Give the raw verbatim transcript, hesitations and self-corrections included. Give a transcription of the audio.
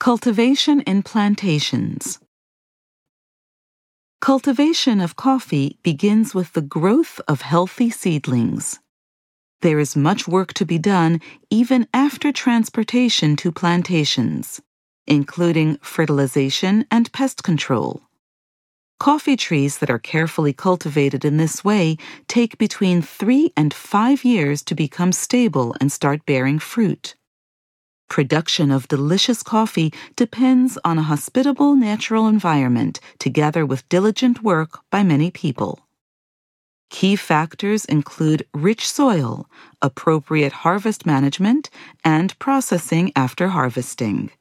Cultivation in plantations. Cultivation of coffee begins with the growth of healthy seedlings. There is much work to be done even after transportation to plantations, including fertilization and pest control. Coffee trees that are carefully cultivated in this way take between three and five years to become stable and start bearing fruit. Production of delicious coffee depends on a hospitable natural environment together with diligent work by many people. Key factors include rich soil, appropriate harvest management, and processing after harvesting.